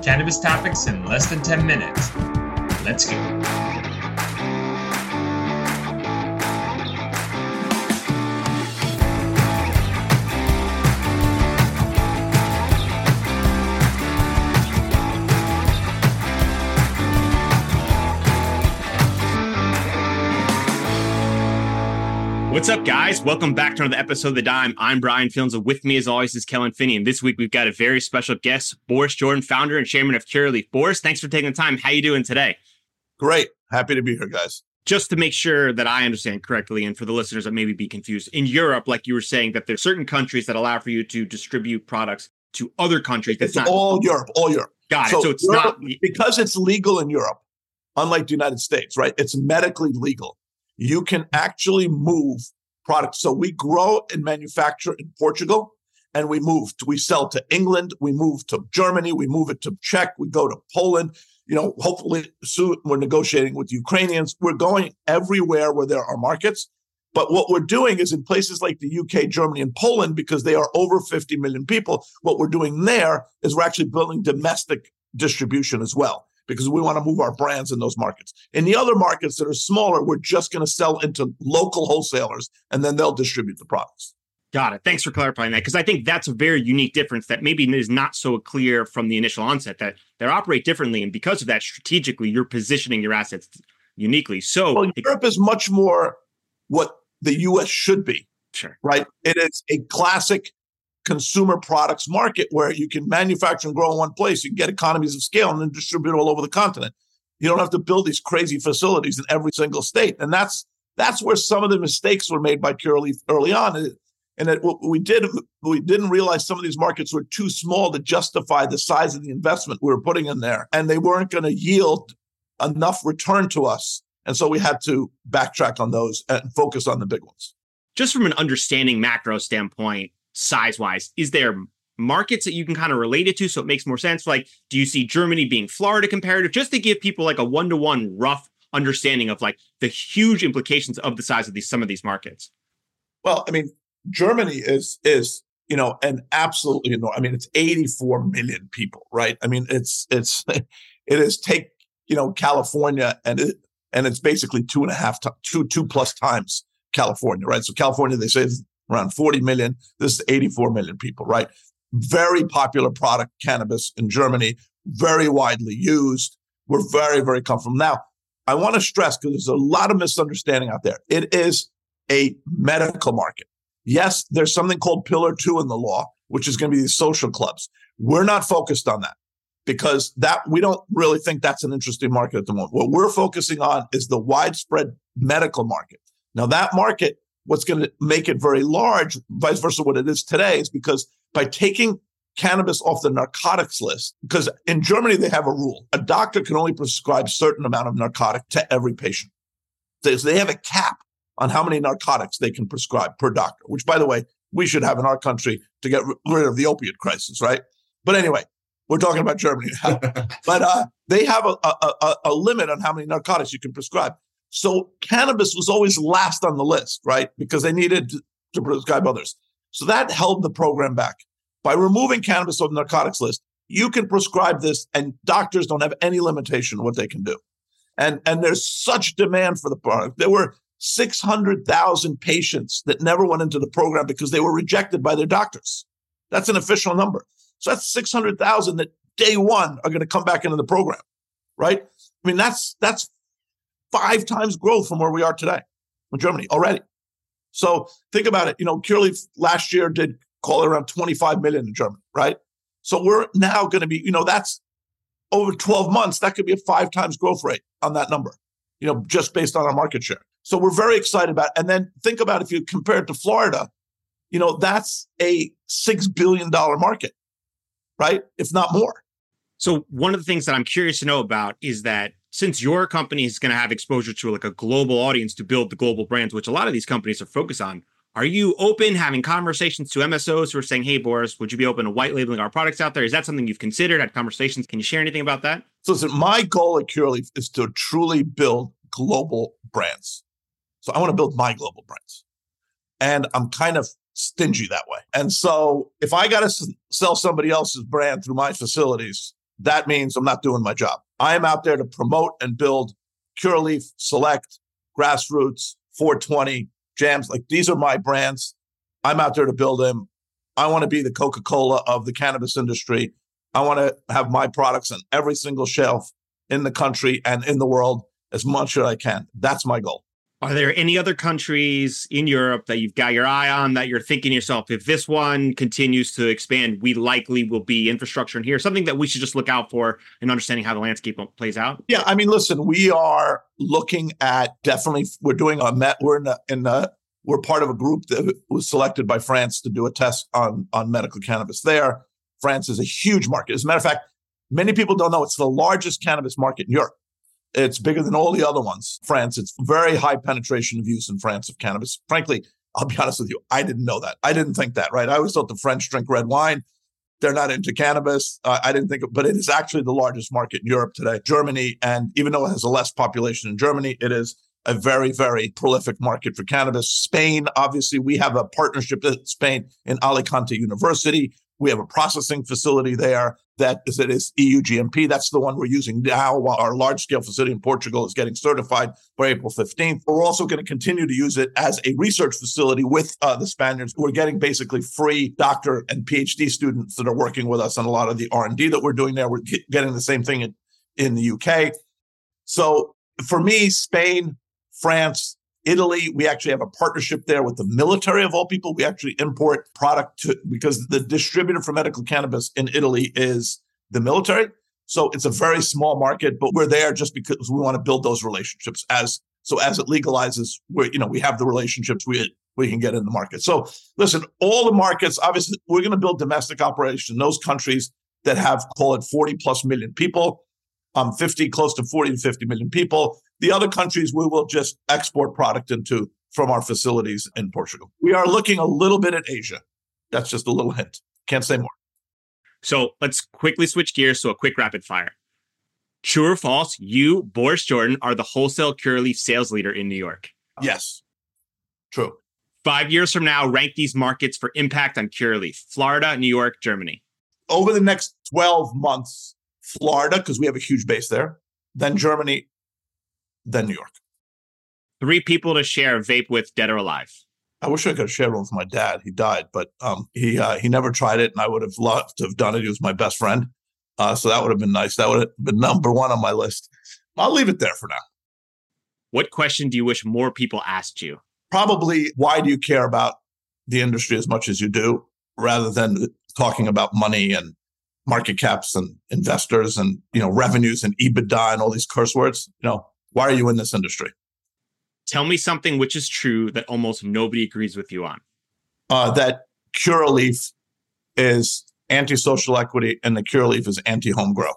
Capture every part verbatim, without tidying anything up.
Cannabis topics in less than ten minutes. Let's go. What's up, guys? Welcome back to another episode of The Dime. I'm Brian Fields, and with me, as always, is Kellen Finney. And this week, we've got a very special guest, Boris Jordan, founder and chairman of Curaleaf. Boris, thanks for taking the time. How you doing today? Great. Happy to be here, guys. Just to make sure that I understand correctly, and for the listeners that maybe be confused, in Europe, like you were saying, that there's certain countries that allow for you to distribute products to other countries. That's it's not all Europe, all Europe. Got it. So, so it's Europe, not because it's legal in Europe, unlike the United States, right? It's medically legal. You can actually move products. So we grow and manufacture in Portugal, and we move. To, we sell to England. We move to Germany. We move it to Czech. We go to Poland. You know, hopefully soon we're negotiating with Ukrainians. We're going everywhere where there are markets. But what we're doing is in places like the U K, Germany, and Poland, because they are over fifty million people, what we're doing there is we're actually building domestic distribution as well, because we want to move our brands in those markets. In the other markets that are smaller, we're just going to sell into local wholesalers, and then they'll distribute the products. Got it. Thanks for clarifying that, because I think that's a very unique difference that maybe is not so clear from the initial onset, that they operate differently. And because of that, strategically, you're positioning your assets uniquely. So well, Europe is much more what the U S should be, sure, right? It is a classic consumer products market where you can manufacture and grow in one place. You can get economies of scale and then distribute all over the continent. You don't have to build these crazy facilities in every single state. And that's that's where some of the mistakes were made by Curaleaf early on. And that what we did, we didn't realize some of these markets were too small to justify the size of the investment we were putting in there. And they weren't going to yield enough return to us. And so we had to backtrack on those and focus on the big ones. Just from an understanding macro standpoint, size-wise, is there markets that you can kind of relate it to so it makes more sense? Like, do you see Germany being Florida comparative? Just to give people like a one-to-one rough understanding of like the huge implications of the size of these some of these markets. Well, I mean, Germany is is you know an absolutely enormous. I mean, it's eighty-four million people, right? I mean, it's it's it is take you know California and it and it's basically two and a half to, two two plus times California, right? So California, they say, is around forty million. This is eighty-four million people, right? Very popular product, cannabis in Germany, very widely used. We're very, very comfortable. Now, I want to stress, because there's a lot of misunderstanding out there. It is a medical market. Yes, there's something called Pillar Two in the law, which is going to be these social clubs. We're not focused on that, because that we don't really think that's an interesting market at the moment. What we're focusing on is the widespread medical market. Now, that market, what's going to make it very large, vice versa what it is today, is because by taking cannabis off the narcotics list, because in Germany, they have a rule. A doctor can only prescribe a certain amount of narcotic to every patient. So they have a cap on how many narcotics they can prescribe per doctor, which, by the way, we should have in our country to get rid of the opiate crisis, right? But anyway, we're talking about Germany now. But uh, they have a, a, a, a limit on how many narcotics you can prescribe. So cannabis was always last on the list, right? Because they needed to, to prescribe others. So that held the program back. By removing cannabis off the narcotics list, you can prescribe this, and doctors don't have any limitation on what they can do. And, and there's such demand for the product. There were six hundred thousand patients that never went into the program because they were rejected by their doctors. That's an official number. So that's six hundred thousand that day one are going to come back into the program, right? I mean, that's that's five times growth from where we are today in Germany already. So think about it. You know, Curaleaf last year did call it around twenty-five million in Germany, right? So we're now going to be, you know, that's over twelve months. That could be a five times growth rate on that number, you know, just based on our market share. So we're very excited about it. And then think about if you compare it to Florida, you know, that's a six billion dollars market, right? If not more. So one of the things that I'm curious to know about is that since your company is going to have exposure to like a global audience to build the global brands, which a lot of these companies are focused on, are you open having conversations to M S Os who are saying, hey, Boris, would you be open to white labeling our products out there? Is that something you've considered, had conversations? Can you share anything about that? So listen, my goal at Curaleaf is to truly build global brands. So I want to build my global brands. And I'm kind of stingy that way. And so if I got to s- sell somebody else's brand through my facilities, that means I'm not doing my job. I am out there to promote and build Curaleaf, Select, Grassroots, four twenty, Jams. Like, these are my brands. I'm out there to build them. I want to be the Coca-Cola of the cannabis industry. I want to have my products on every single shelf in the country and in the world as much as I can. That's my goal. Are there any other countries in Europe that you've got your eye on that you're thinking to yourself, if this one continues to expand, we likely will be infrastructure in here, something that we should just look out for in understanding how the landscape plays out? Yeah, I mean, listen, we are looking at definitely, we're doing a met, we're in the, in the, we're part of a group that was selected by France to do a test on, on medical cannabis there. France is a huge market. As a matter of fact, many people don't know it's the largest cannabis market in Europe. It's bigger than all the other ones. France, it's very high penetration of use in France of cannabis. Frankly, I'll be honest with you, I didn't know that. I didn't think that, right? I always thought the French drink red wine. They're not into cannabis. Uh, I didn't think, but it is actually the largest market in Europe today. Germany, and even though it has a less population in Germany, it is a very, very prolific market for cannabis. Spain, obviously, we have a partnership with Spain in Alicante University. We have a processing facility there that is, it is E U G M P. That's the one we're using now, while our large-scale facility in Portugal is getting certified by April fifteenth. We're also going to continue to use it as a research facility with uh, the Spaniards. We're getting basically free doctor and PhD students that are working with us on a lot of the R and D that we're doing there. We're get, getting the same thing in, in the U K. So for me, Spain, France, Italy, we actually have a partnership there with the military of all people. We actually import product to, because the distributor for medical cannabis in Italy is the military. So it's a very small market, but we're there just because we want to build those relationships. As so as it legalizes, we you know we have the relationships we we can get in the market. So listen, all the markets, obviously, we're going to build domestic operations in those countries that have, call it forty plus million people, um, fifty, close to forty to fifty million people. The other countries we will just export product into from our facilities in Portugal. We are looking a little bit at Asia. That's just a little hint. Can't say more. So let's quickly switch gears to a quick rapid fire. True or false, you, Boris Jordan, are the wholesale Curaleaf sales leader in New York? Yes. True. Five years from now, rank these markets for impact on Curaleaf. Florida, New York, Germany. Over the next twelve months, Florida, because we have a huge base there, then Germany, then New York. Three people to share a vape with, dead or alive. I wish I could have shared one with my dad. He died, but um, he uh, he never tried it, and I would have loved to have done it. He was my best friend. Uh, so that would have been nice. That would have been number one on my list. I'll leave it there for now. What question do you wish more people asked you? Probably, why do you care about the industry as much as you do, rather than talking about money and market caps and investors and, you know, revenues and EBITDA and all these curse words. You know, why are you in this industry? Tell me something which is true that almost nobody agrees with you on. Uh, that Curaleaf is anti-social equity and the Curaleaf is anti-home grow.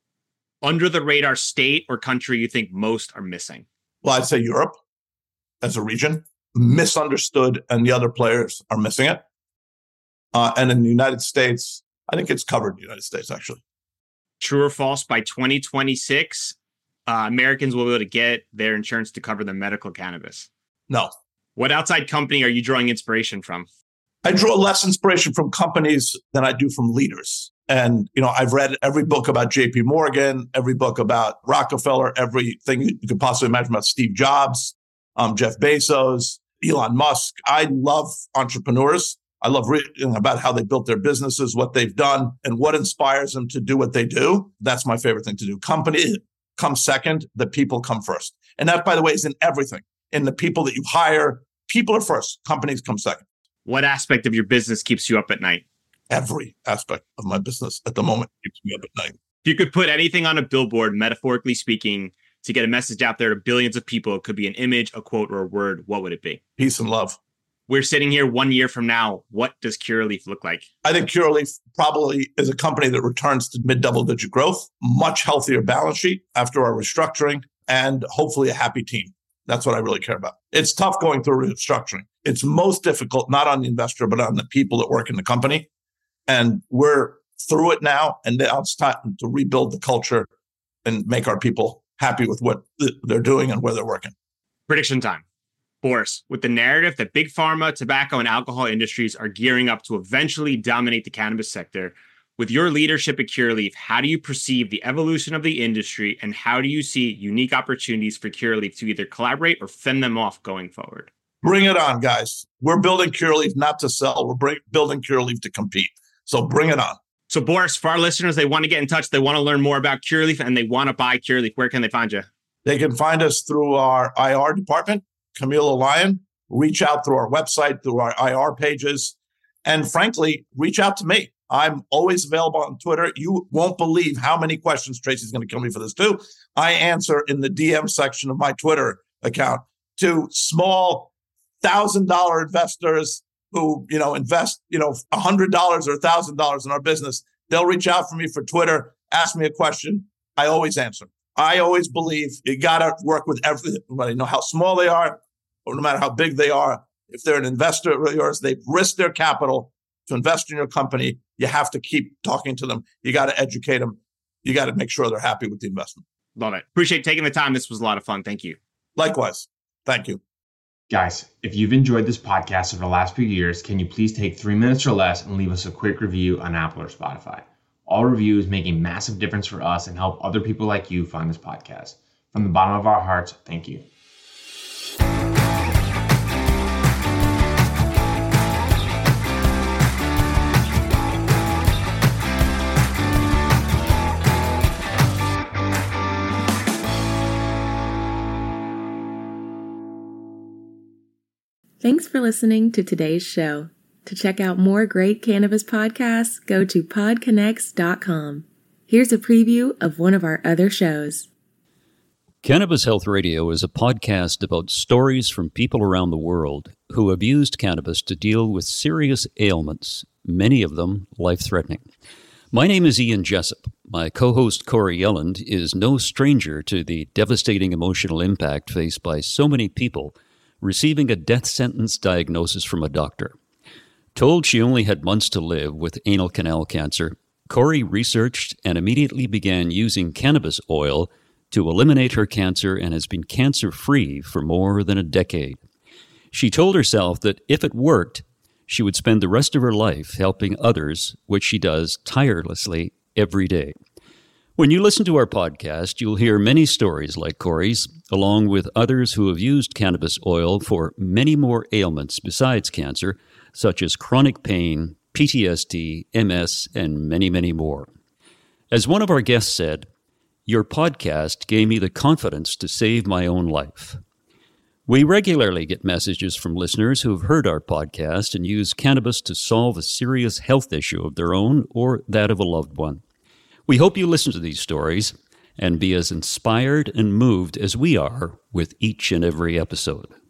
Under the radar state or country you think most are missing? Well, I'd say Europe as a region, misunderstood, and the other players are missing it. Uh, and in the United States, I think it's covered in the United States, actually. True or false, by twenty twenty-six, uh, Americans will be able to get their insurance to cover their medical cannabis? No. What outside company are you drawing inspiration from? I draw less inspiration from companies than I do from leaders. And, you know, I've read every book about J P Morgan, every book about Rockefeller, everything you could possibly imagine about Steve Jobs, um, Jeff Bezos, Elon Musk. I love entrepreneurs. I love reading about how they built their businesses, what they've done, and what inspires them to do what they do. That's my favorite thing to do. Company comes second, the people come first. And that, by the way, is in everything. In the people that you hire, people are first, companies come second. What aspect of your business keeps you up at night? Every aspect of my business at the moment keeps me up at night. If you could put anything on a billboard, metaphorically speaking, to get a message out there to billions of people, it could be an image, a quote, or a word, what would it be? Peace and love. We're sitting here one year from now. What does Curaleaf look like? I think Curaleaf probably is a company that returns to mid-double-digit growth, much healthier balance sheet after our restructuring, and hopefully a happy team. That's what I really care about. It's tough going through restructuring. It's most difficult, not on the investor, but on the people that work in the company. And we're through it now, and now it's time to rebuild the culture and make our people happy with what they're doing and where they're working. Prediction time. Boris, with the narrative that big pharma, tobacco, and alcohol industries are gearing up to eventually dominate the cannabis sector, With your leadership at Curaleaf, how do you perceive the evolution of the industry, and how do you see unique opportunities for Curaleaf to either collaborate or fend them off going forward? Bring it on, guys. We're building Curaleaf not to sell. We're bring, building Curaleaf to compete. So bring it on. So Boris, for our listeners, they want to get in touch, they want to learn more about Curaleaf, and they want to buy Curaleaf. Where can they find you? They can find us through our I R department, Camilo Lyon. Reach out through our website, through our I R pages. And frankly, reach out to me. I'm always available on Twitter. You won't believe how many questions Tracy's going to kill me for this too. I answer in the D M section of my Twitter account to small one thousand dollars investors who, you know, invest, you know, one hundred dollars or one thousand dollars in our business. They'll reach out for me for Twitter, ask me a question. I always answer. I always believe you got to work with everybody, no how small they are, or no matter how big they are. If they're an investor of yours, they've risked their capital to invest in your company. You have to keep talking to them. You got to educate them. You got to make sure they're happy with the investment. Love it. Appreciate taking the time. This was a lot of fun. Thank you. Likewise. Thank you. Guys, if you've enjoyed this podcast over the last few years, can you please take three minutes or less and leave us a quick review on Apple or Spotify? All reviews make a massive difference for us and help other people like you find this podcast. From the bottom of our hearts, thank you. Thanks for listening to today's show. To check out more great cannabis podcasts, go to pod connects dot com. Here's a preview of one of our other shows. Cannabis Health Radio is a podcast about stories from people around the world who have used cannabis to deal with serious ailments, many of them life-threatening. My name is Ian Jessup. My co-host Corey Yelland is no stranger to the devastating emotional impact faced by so many people receiving a death sentence diagnosis from a doctor. Told she only had months to live with anal canal cancer, Corey researched and immediately began using cannabis oil to eliminate her cancer and has been cancer-free for more than a decade. She told herself that if it worked, she would spend the rest of her life helping others, which she does tirelessly every day. When you listen to our podcast, you'll hear many stories like Corey's, along with others who have used cannabis oil for many more ailments besides cancer, such as chronic pain, P T S D, M S, and many, many more. As one of our guests said, "Your podcast gave me the confidence to save my own life." We regularly get messages from listeners who have heard our podcast and use cannabis to solve a serious health issue of their own or that of a loved one. We hope you listen to these stories and be as inspired and moved as we are with each and every episode.